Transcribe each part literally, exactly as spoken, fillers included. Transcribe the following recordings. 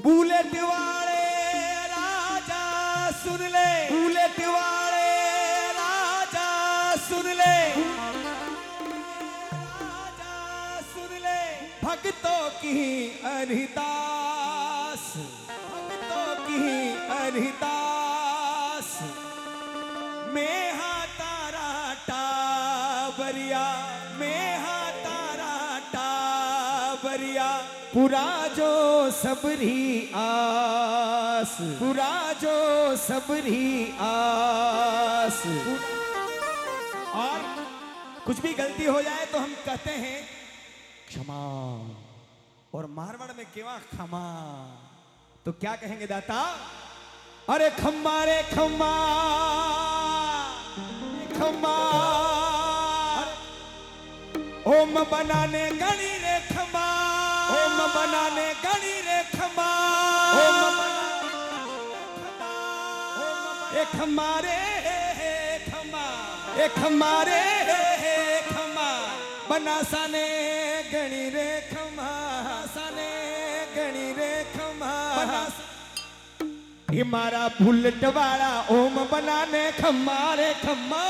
Bullet वाले राजा सुन ले, bullet वाले राजा सुन ले, राजा सुन ले, भक्तों की अरदास, भक्तों की अरदास, मैं हाँ तारा टाबरिया, मैं हाँ तारा टाबरिया, पूरा जो सबरी आस, पूरा जो सबरी आस। और कुछ भी गलती हो जाए तो हम कहते हैं क्षमा, और मारवाड़ में केवा क्षमा, तो क्या कहेंगे दाता? अरे खम्मा रे खम्मा, खम्मा, ओम बनाने गणी रे खम्मा, ओम बनाने गणी रे खम्मा, ओम बनाने खम्मा रे खम्मा, ए खम्मा रे खम्मा, बना साने गणी रे खम्मा, साने गणी रे खम्मा, ये मारा बुलेट वाला ओम बनाने खम्मा रे खम्मा।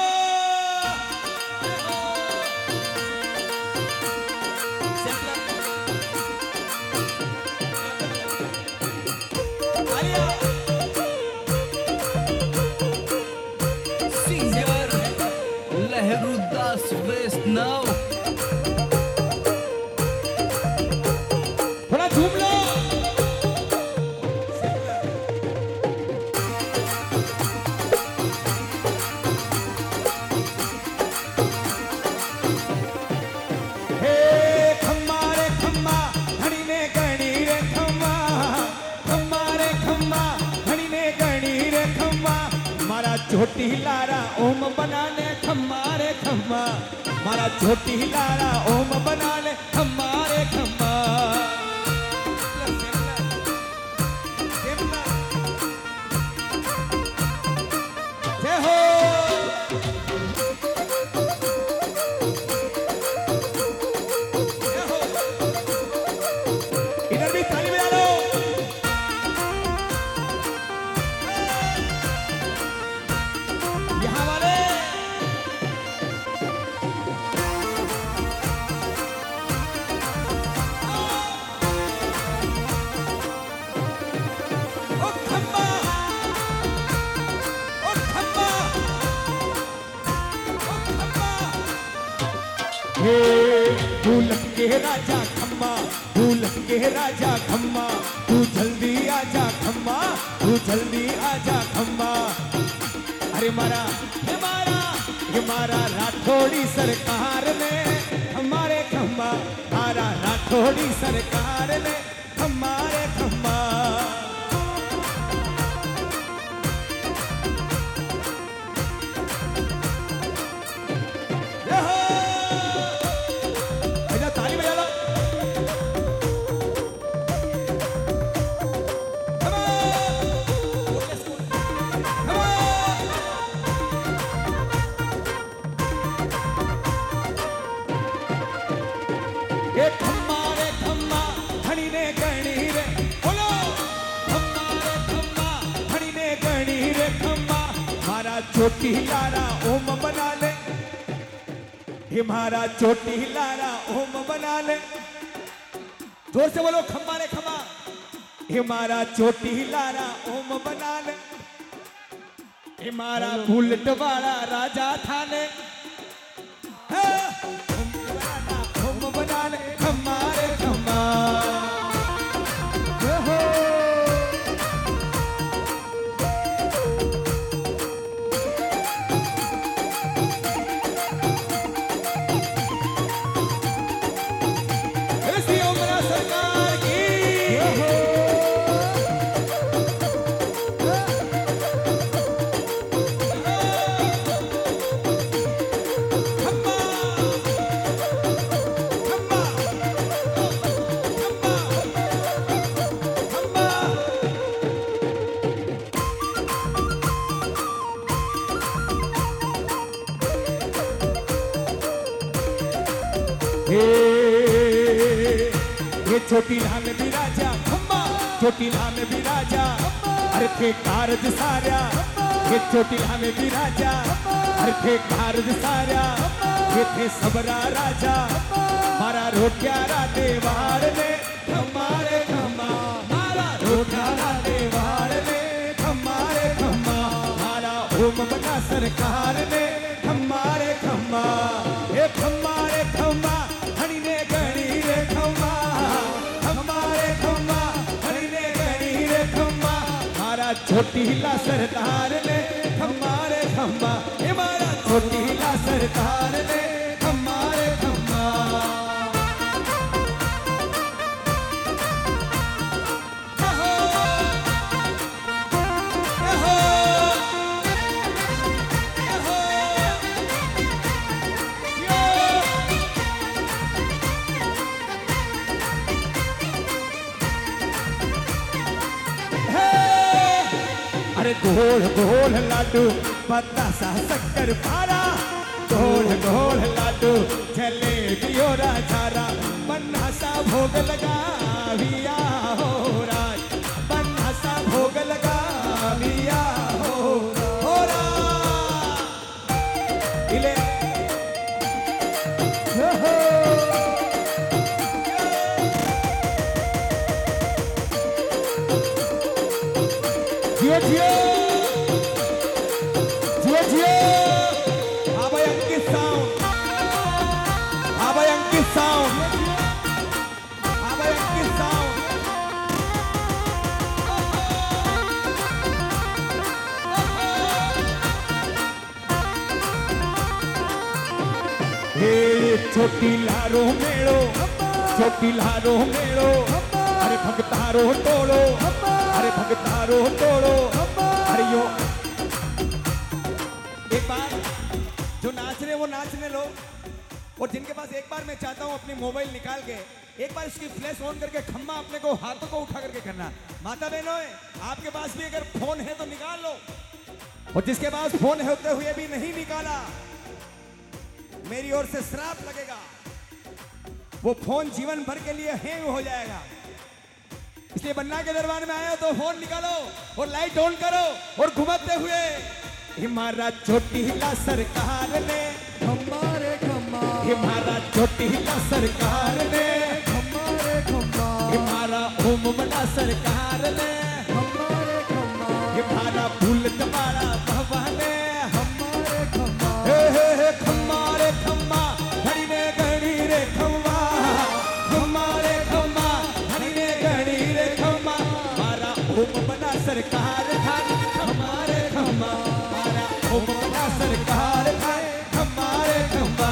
Singer Lehrudas West now. थोड़ा झूम लो। हे खम्मा रे खम्मा, घड़ी ने गणी रे खम्मा, खम्मा रे खम्मा, घड़ी ने गणी रे खम्मा, मारा छोटी लारा ओम बनाने खम्मा रे खम्मा, मारा छोटी लारा ओम बनाने खम्मा रे खम्मा। जय हो। जय हो। इधर भी ताली बजा लो। यहाँ वाले ओ खम्बा, ओ खम्बा, ओ खम्बा। हे ढोलक के राजा खम्मा, ढोलक के राजा खम्मा, तू जल्दी आजा खम्मा, तू जल्दी आजा खम्मा। अरे मारा हे मारा हे मारा राठौड़ी सरकार ने हमारे खम्मा, मारा राठौड़ी सरकार ने हमारे खम्मा। जय हो। भैया ताली बजा लो। Come on. Come on. ये खम्मा रे खम्मा, घड़ी ने गणी रे, बोलो खम्मा रे खम्मा, घड़ी ने गणी रे खम्मा, मारा छोटी लारा ओम बना ले, ये मारा छोटी लारा ओम बना ले, जोर से बोलो खम्मा रे खम्मा, ये मारा छोटी लारा ओम बना ले, ये मारा बुलेट वाला राजा थाने, हाँ, ओम बनाना, ओम बना ले, खम्मा रे खम्मा। जय हो। ऐसी उम्र सरकार की। जय हो। खम्मा, खम्मा, खम्मा, खम्मा। हे ये छोटी लाल भी राजा खम्मा, चोटीला में भी राजा अरे थे कारज सारा ये चोटीला में भी राजा अरे थे कारज सारा ये थे सबरा राजा मारा रोटियारा देवाड़ ने हमारे खम्मा मारा रोटियारा देवाड़ ने हमारे खम्मा मारा ओम बना सरकार ने हमारे खम्मा ये हमारे खम्मा हनी ने गणी रे खम्मा हमारे खम्मा हनी ने गणी रे खम्मा मारा छोटीला सरदार ने हमारे खम्मा ये मारा छोटीला सरदार ने हमारे खम्मा अरे गोल गोल लाडू बतासा शक्कर पारा गोल गोल लाडू जलेबी और झारा बन्ना सा भोग लगा विया हो राज बन्ना सा भोग लगा विया हो हो राज इले हो हो जियो जियो जियो जियो हाँ भाई अंकित साउंड हाँ भाई अंकित साउंड हाँ भाई अंकित साउंड हे छोटी लारो मेड़ो छोटी लारो मेड़ो अरे भगतारो टोलो अरे भगतारो टोलो अरे यो एक बार जो नाच रहे वो नाचने लो और जिनके पास एक बार मैं चाहता हूँ अपनी मोबाइल निकाल के एक बार इसकी फ्लैश ऑन करके खम्मा अपने को हाथों को उठा करके करना माता बहनों आपके पास भी अगर फोन है तो निकाल लो और जिसके पास फोन होते हुए भी नहीं निकाला मेरी ओर से श्राप लगेगा वो फोन जीवन भर के लिए हैंग हो जाएगा इसलिए बन्ना के दरबार में आए हो तो फोन निकालो और लाइट ऑन करो और घुमाते हुए हमारा छोटीला सरकार ने हमारे खम्मा हमारा छोटीला सरकार ने हमारे खम्मा हमारा ओम बड़ा सरकार ने हमारे खम्मा हमारा फूल तुम्हारा बाबा ने हमारे खम्मा हे हे हे खम्मा रे खम्मा हरी ने गणी रे खम्मा हमारे खम्मा हरी ने गणी रे खम्मा हमारा ओम बड़ा सरकार था हमारे खम्मा हमारा ओम बड़ा सरकार था हमारे खम्मा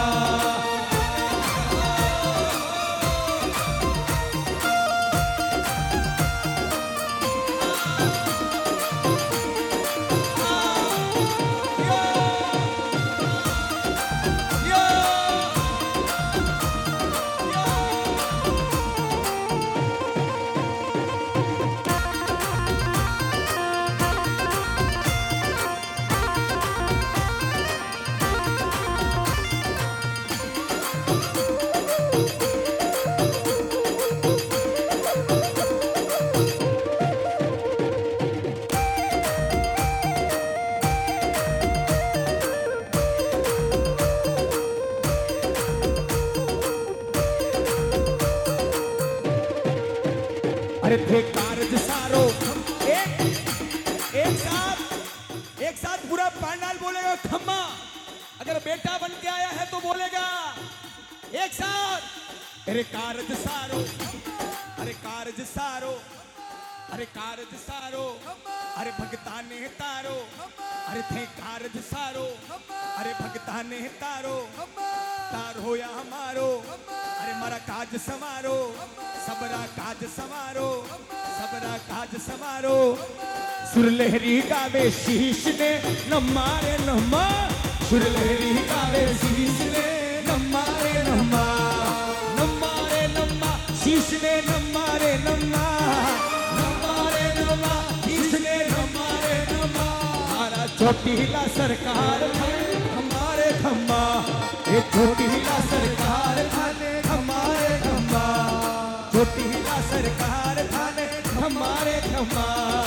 अरे थे कारज सारो एक एक साथ एक साथ पूरा पांडाल बोलेगा खम्मा अगर बेटा बन के आया है तो बोलेगा एक साथ अरे कारज सारो अरे कारज सारो अरे कारज सारो अरे भगता ने तारो अरे थे कारज सारो अरे भगता ने तारो तारो या हमारो अरे मारा काज समारो सबरा काज समारो सबरा काज समारो सुरलहरी गावे शीश ने नम्मा रे नम्मा सुरलहरी गावे शीश ने नम्मा रे नम्मा नम्मा रे नम्मा शीश ने नम्मा रे नम्मा नम्मा रे नम्मा शीश ने नम्मा रे नम्मा हमारा छोटीला सरकार था हमारे खम्मा ये छोटीला सरकार था हमारे खम्मा छोटीला सरकार था खम्मा रे खम्मा।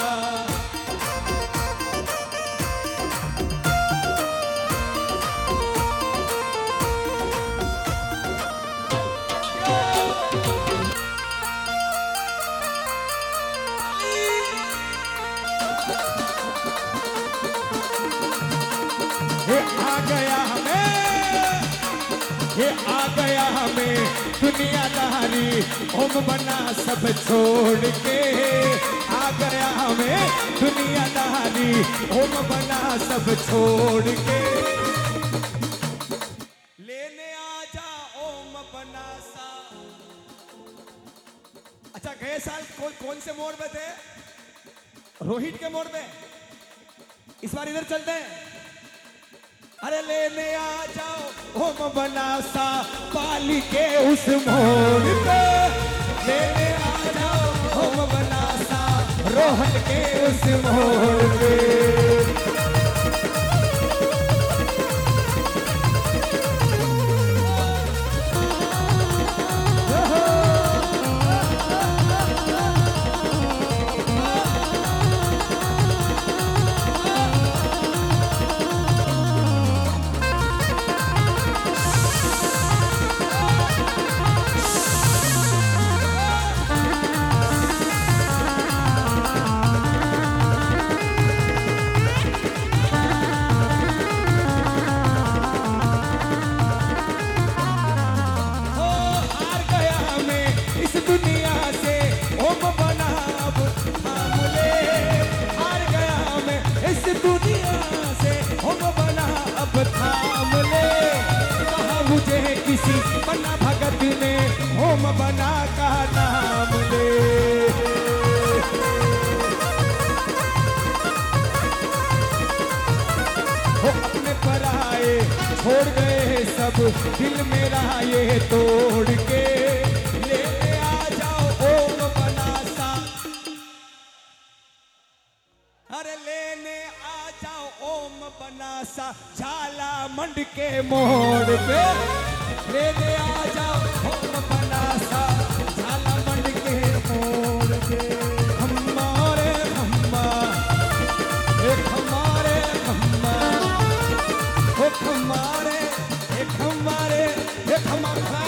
ये आ गया हमें, ये आ गया हमें दुनियादारी, ओम बना सब छोड़ के। आ गया हमें दुनियादारी, ओम बना सब छोड़ के। लेने आ जा ओम बना सा। अच्छा, गए साल कौन कौन से मोड़ पे थे? रोहित के मोड़ पे। इस बार इधर चलते हैं। अरे लेने आ जाओ ओम बना सा पाली के उस मोड़ पे। लेने आ जाओ ओम बना सा रोहन के उस मोड़ पे। किसी बना भगत ने ओम बना का नाम ले। वो अपने पर आए छोड़ गए सब, दिल मेरा ये तोड़ के। ले आ जाओ ओम बना सा। अरे लेने आ जाओ ओम बना सा झाला मंड के मोड़ पे। लेने आ जाओ ओम बना सा झाला मंड के मोड़ पे। खम्मा रे खम्मा, ए खम्मा रे खम्मा, ओ खम्मा रे, ए खम्मा रे, ए खम्मा।